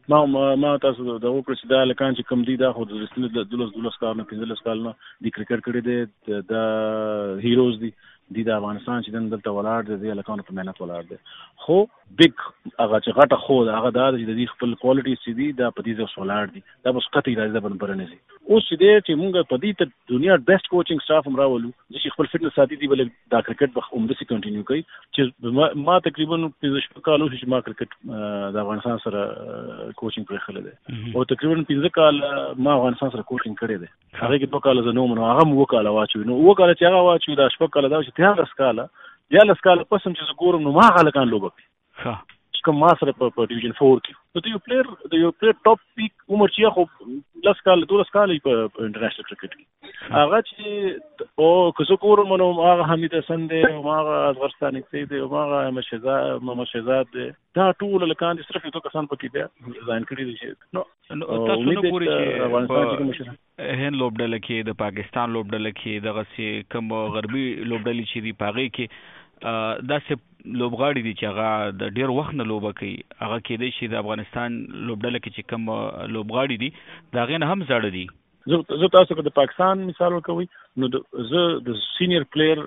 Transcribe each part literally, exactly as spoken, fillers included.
ما ما تاسو د وکړه چې دا لکان چې کم دي دا خو د رسنی د دولس دولس کال نه پنځلس کال نه د کرکټ کړي دي د هیروز دي دي د افغانستان چې دن دلته ولاړ دي د لکانو په مهنت ولاړ دي خو بیگ هغه چې غټه خو هغه دا چې د خپل کوالټي سي دي دا په دې ځو ولاړ دي دا بس قطعي راځي د برنه سي اوس دې چې موږ په دې ته دنیا بیسټ کوچینګ سټاف هم راولو چې خپل فټنس ساتي دي بل دا کرکټ به هم دسي کنټینیو کوي چې ما تقریبا پنځه شپږ کالو چې ما کرکټ د افغانستان سره کوچینګ پرې خله ده او تقریبا پنځه کال ما افغانستان سره کوچینګ کړی ده هغه کې دوه کال زنو منو هغه مو کال واچو نو و کال چې هغه واچو دا شپږ کال دا چې تیار اسکاله یا لسکاله پسم چې ګورم نو ما هغه لکان لوبک ها کوم ما سره په ډیویژن فور کې نو ته یو پلیئر د یو پلیئر ټاپ پیک عمر چې خو لسکاله دوه لسکاله په انټرنیشنل کرکټ کې هغه چې او کزو ګورم نو هغه حمید حسن دی او هغه ازغرستاني دی او هغه مشهزاد محمد شهزاد دی دا ټول لکان دي صرف یو کسان پکې دی ځان کړی دي نو تاسو نو پوری چې افغانستان هند لوبډل کې د پاکستان لوبډل کې دغه سي کوم غربي لوبډل چې دی پاغي کې دا سه لوبغاړي دي چې هغه د ډیر وخت نه لوبه کوي هغه کېدای شي د افغانستان لوبډل کې چې کوم لوبغاړي دي دا غین هم زړه دي زه تاسو کو د پاکستان مثال ورکوي نو زه د سینیئر پلیئر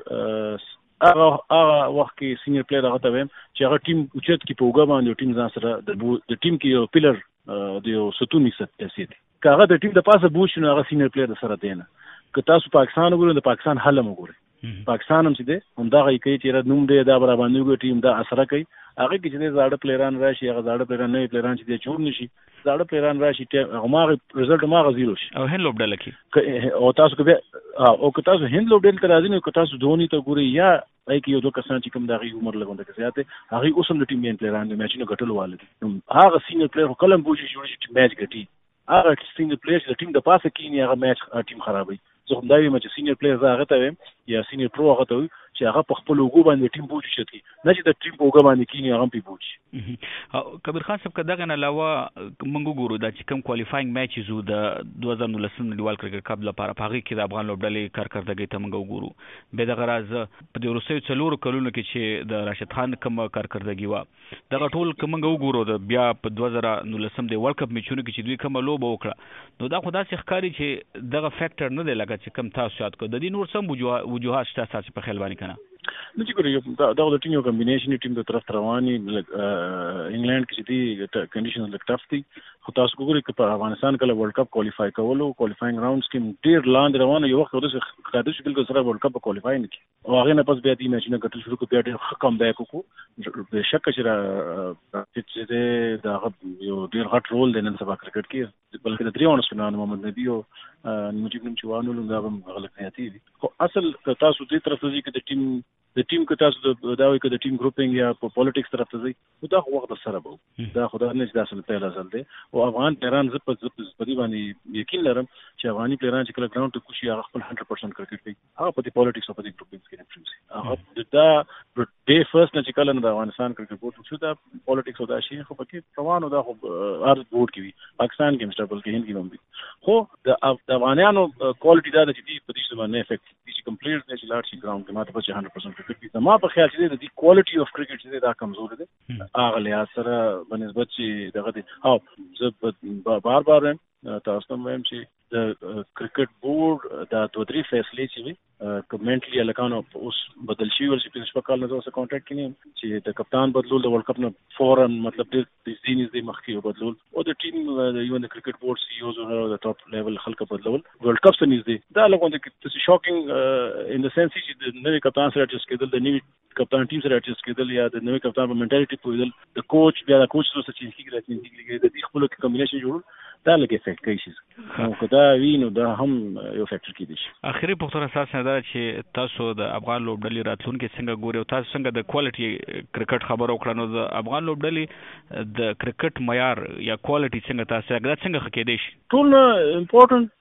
هغه هغه وخت کې سینیئر پلیئر هغه ته ویم چې هغه ټیم اوچت کې په وګا باندې ټیم ځان سره د ټیم کې یو پلیئر د یو ستونی ست کاغه د ټیم د پاسه بوش نو هغه سینیئر پلیئر سره دینه که تاسو پاکستان وګورئ د پاکستان حل وګورئ پاکستان هم چې دی هم دا غي کوي چې را نوم دی دا برابر باندې ټیم دا اثر کوي هغه کې چې زاړه پلیران راشي هغه زاړه پلیران نه پلیران چې دی جوړ نشي زاړه پلیران راشي هغه ما رزلټ ما غزیرو شي او هند لوبډل کې او تاسو کې او که تاسو هند لوبډل ته راځئ نو که تاسو دونی ته ګورئ یا اې کې یو دوه کسان چې کوم دغه عمر لګونده کې زیاته هغه اوس هم د ټیم یې پلیران د میچونو ګټلو والي هغه سینیئر پلیر کلم بوشي جوړ شي چې میچ ګټي هغه سینیئر پلیر چې ټیم د پاسه کینی هغه میچ ټیم خرابوي زه هم دا وایم چې سینیئر پلیر زه هغه ته وایم یا سینیئر پرو هغه ته چې هغه په خپل وګو باندې ټیم بوچ شي نه چې د ټیم په وګو باندې کینی هغه په بوچ کبیر خان صاحب کداغه نه علاوه موږ ګورو دا چې کوم کوالیفاینګ میچ زو د دوه هزار نولس نړیوال کرکټ کپ لپاره پاغي کې د افغان لوبډلې کارکردګي ته موږ ګورو به د غراز په د روسي څلور کلونو کې چې د راشد خان کوم کارکردګي و دغه ټول کوم موږ وګورو د بیا په دوه هزار نولس د ورلد کپ میچونو کې چې دوی کوم لوب وکړه نو دا خدا سي ښکاری چې دغه فیکټر نه دی لکه چې کوم تاسو یاد کو د دې نور سم وجوهات شته تاسو په خیال باندې کنه نو چې ګورې دا د ټیم یو کمبینیشن ټیم د طرف رواني انګلند کې چې دی کنډیشنز لک ټف دي خو تاسو ګورئ چې په افغانستان کله ورلد کپ کوالیفای کولو کوالیفاینګ راوندز کې ډیر لاندې روانه یو وخت ورته قاعده شکل کې سره ورلد کپ کوالیفای نه کی او هغه نه پس بیا دې میچونه ګټل شروع کړ بیا ډیر کم بیک وکړو به شک چې چې دا یو ډیر غټ رول دی نن سبا کرکټ کې بلکې د دریو نسلونو محمد نبی او مجيب نوم چوانو لږه هم غلط نه دی خو اصل تاسو دې طرف ته چې د ټیم د ټیم که تاسو دا وایي که د ټیم ګروپینګ یا په پالیټکس طرف ته ځئ نو دا خو وخت سره به دا خو دا نه چې دا اصل پیل اصل دی او افغان پلیران زه په دې باندې یقین لرم چې افغاني پلیران چې کله ګراوند ته کوشي هغه خپل هنډرډ پرسنټ کرکټ کوي هغه په دې پالیټکس او په دې ګروپینګ کې نه پرېږدي هغه دا ډے فرست نه چې کله نه د افغانستان کرکټ بورډ شو دا پالیټکس او دا شي خو پکې روانو دا خو هر بورډ کې وي پاکستان کې مستقبل کې هند کې هم وي خو د افغانانو کوالټي دا چې دې په دې باندې افیکټ دي چې کمپلیټ نه چې لاړ شي ګراوند کې ماته په هنډرډ پرسنټ کرکټ ما په خیال چې د کوالټي اف کرکټ چې دا کمزور دی هغه لحاظ سره بنسبت چې دغه دی او زه بار بار وایم تاسو ته وایم چې د کرکټ بورډ دا دوه درې فیصلې چې وي کمنټلی الکانو اوس بدل شي ول چې په شپږ کال نه زه کانټریکټ کینم چې د کپتان بدلول د ورلد کپ نه فورن مطلب د دې دې مخکې بدلول او د ټیم یو د کرکټ بورډ سی او او د ټاپ لیول خلک بدلول ورلد کپ څخه نږدې دا لګون د شاکینګ ان د سنس چې د نوې کپتان سره اډجسټ کېدل د نوې کپتان ټیم سره اډجسټ کېدل یا د نوې کپتان په منټالیټي پوهیدل د کوچ بیا د کوچ سره چې کیږي راځي د دې خپل کمبینیشن جوړ دا لګي افیکټ کوي شي نو کدا وینو دا هم یو فیکټر کېدی شي اخري پوښتنه اساس نه ده چې تاسو د افغان لوبډلې راتلونکي څنګه ګوري او تاسو څنګه د کوالټي کرکټ خبرو کړنو د افغان لوبډلې د کرکټ معیار یا کوالټي څنګه تاسو هغه څنګه خکېدې شي ټول امپورټنت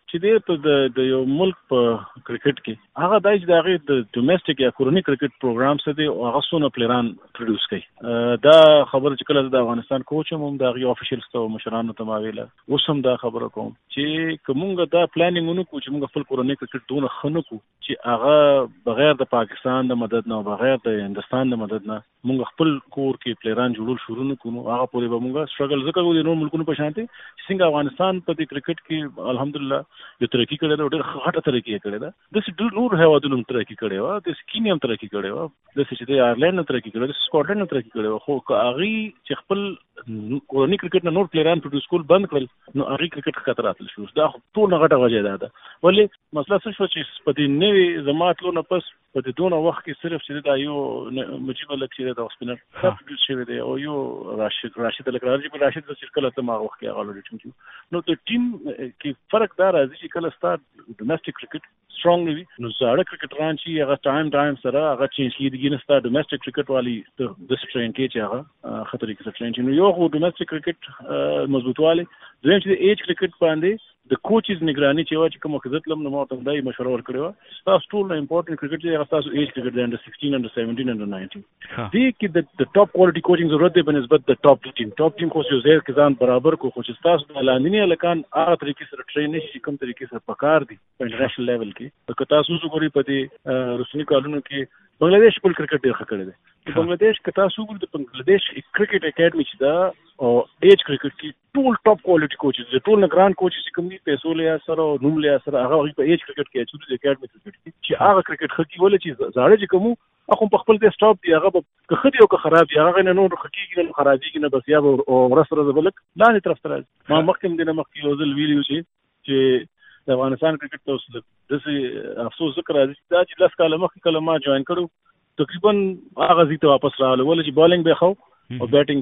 چې دی په د یو ملک په کرکټ کې هغه دای چې د هغې د ډومېسټک یا کورني کرکټ پروګرام څه دی او هغه څونه پلیران پروډوس کوي. دا خبره چې کله د افغانستان کوچ هم د هغې افیشلز ته مشرانو ته ما ویله، اوس هم دا خبره کوم چې که مونږ دا پلانینګ ونه کړو چې مونږ خپل کورنی کرکټ دونه ښه نه کړو چې هغه بغیر د پاکستان د مدد نه او بغیر د هندوستان د مدد نه مونږ خپل کور کې پلیران جوړول شروع نه کړو، هغه پورې به مونږ سټرګل ځکه کوو د نورو ملکونو په شان چې څنګه افغانستان په دې کرکټ کې الحمدلله یو ترقي کړې ده، ډېر غټه ترقي یې کړې ده. داسې نور هېوادونو هم ترقي کړې وه، داسې کینیا هم ترقي کړې وه، داسې چې د آیرلینډ هم ترقي کړې وه، داسې سکاټلینډ هم ترقي کړې وه. خو که هغوی چې خپل کورني کرکټ نه نور پلیران پروډوس کول بند کړل نو هغوی کرکټ ښکته راتلل شو. دا ټول نه غټه وجه دا ده. ولې مسله څه شوه چې په دې نوې زما تلو نه پس په دې دونه وخت کې صرف چې دا یو مجیب الک چې دا سپینر دا پروډوس شوی دی او یو راشد راشد الک راځي راشد د سرکل ته ما وخت کې هغه لري چې نو د ټیم کې فرق دا راځي چې کله ستار ډومېسټک کرکټ سترونګ وي نو زاړه کرکټران چې هغه ټایم ټایم سره هغه چینج کیږي نه ستار ډومېسټک کرکټ والی د سټرین کې چې هغه خطرې کې سټرین چې نو یو خو ډومېسټک کرکټ مضبوطوالی دویم چې د ایج کرکټ باندې د کوچز نگرانی چې وا چې کوم خدمت لم نو ماته دای مشوره ورکړو تاسو ټول نه امپورټنت کرکټ چې تاسو ایج کرکټ د انډر سixteen انډر seventeen انډر nineteen دې کې د ټاپ کوالټي کوچینګ ضرورت دی په نسبت د ټاپ ټیم ټاپ ټیم خو یو ځای کې ځان برابر کو خو چې تاسو د لاندینی لکان هغه طریقې سره ټرین نشي کوم طریقې سره پکار دي په انټرنیشنل لیول کې که تاسو وګورئ په دې رسمي کالونو کې بنگلاديش په کرکټ ډېر ښه کړی دی. بنگلاديش که تاسو وګورئ د بنگلاديش کرکټ اکیډمي چې دا او ایج کرکټ کې ټول ټاپ کوالټي کوچز دي، ټول نه ګران کوچز کوم دي پیسو له سره او نوم له سره هغه په ایج کرکټ کې چې د اکیډمي کرکټ کې چې هغه کرکټ خکې ولې چې زاړه چې کوم اخو په خپل د سټاپ دی هغه که خدي او که خراب دی هغه نه نور خکېږي نه خرابېږي نه بس یا او ورسره زبلک لاندې طرف ته راځي. ما مخکې دې نه مخکې یو ځل ویلي چې چې د افغانستان کرکټ ته اوس داسې افسوس ذکر راځي دا چې لس کاله مخکې کله ما جوین کړو تقریبا هغه ځای ته واپس راغله ولې چې بالینګ به خو او بیټینګ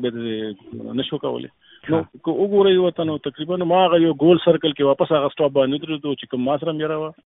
به نشو کولی. نو که وګورئ وته نو تقریبا ما هغه یو ګول سرکل کې واپس هغه سټاپ باندې درلودو چې کوم ما سره مې راوه